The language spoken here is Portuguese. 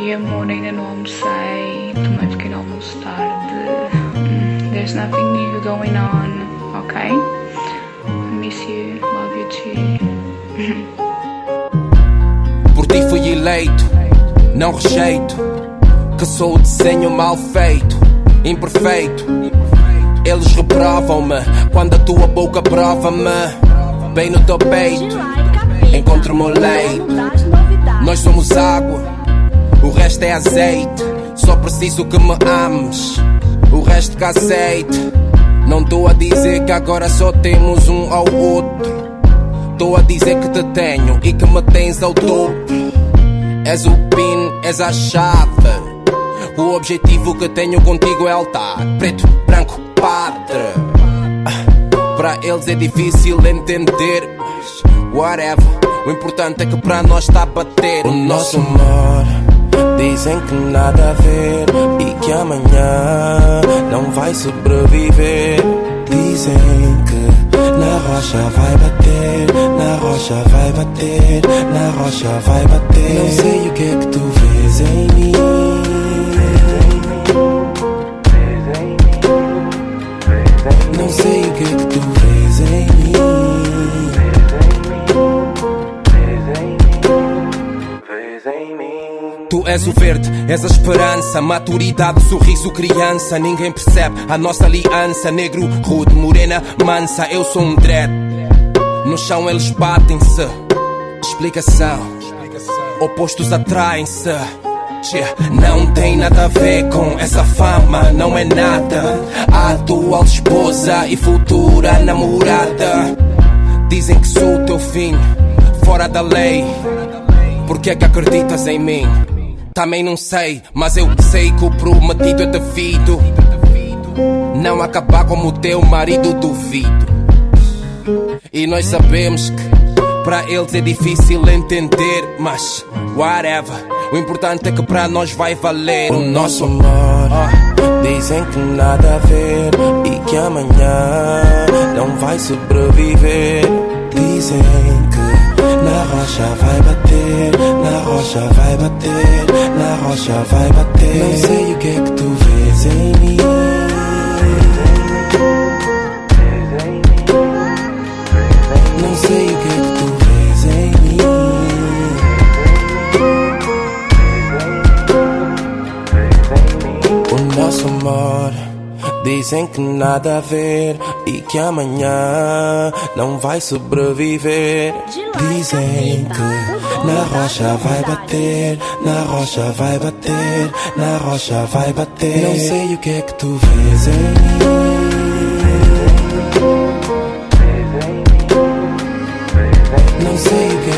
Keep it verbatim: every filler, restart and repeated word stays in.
Oi amor, ainda não almocei, também fiquei no almoço tarde. Mm, There's nothing new going on, ok? I miss you, love you too. Por ti fui eleito, não rejeito, que sou o desenho mal feito, imperfeito. Eles reprovam-me quando a tua boca prova-me bem no teu peito. Encontro-me o leite. Nós somos água, o resto é azeite. Só preciso que me ames, o resto que aceite. Não estou a dizer que agora só temos um ao outro. Estou a dizer que te tenho e que me tens ao dobro. És o pin, és a chave. O objetivo que tenho contigo é altar. Preto, branco, padre. Para eles é difícil entender, mas whatever. O importante é que para nós está a bater. O nosso amor, dizem que nada a ver e que amanhã não vai sobreviver. Dizem que na rocha vai bater, na rocha vai bater, na rocha vai bater. Não sei o que é que tu vês em mim. Não sei o que é que tu vês em mim. Tu és o verde, és a esperança, maturidade, sorriso, criança. Ninguém percebe a nossa aliança. Negro, rude, morena, mansa. Eu sou um dread. No chão eles batem-se. Explicação, opostos atraem-se. Não tem nada a ver com essa fama, não é nada. A atual esposa e futura namorada. Dizem que sou o teu fim, fora da lei. Por que é que acreditas em mim? Também não sei, mas eu sei que o prometido é devido. Não acabar como o teu marido, duvido. E nós sabemos que para eles é difícil entender, mas whatever. O importante é que para nós vai valer o nosso amor. Dizem que nada a ver e que amanhã não vai sobreviver. Dizem que na rocha vai bater, na rocha vai bater, na rocha vai bater. Não sei o que é que tu vês em mim. Não sei o que é que tu vês em mim. O nosso amor, dizem que nada a ver e que amanhã não vai sobreviver. Dizem que na rocha vai bater, na rocha vai bater, na rocha vai bater. Não sei o que é que tu vês em mim. Não sei o que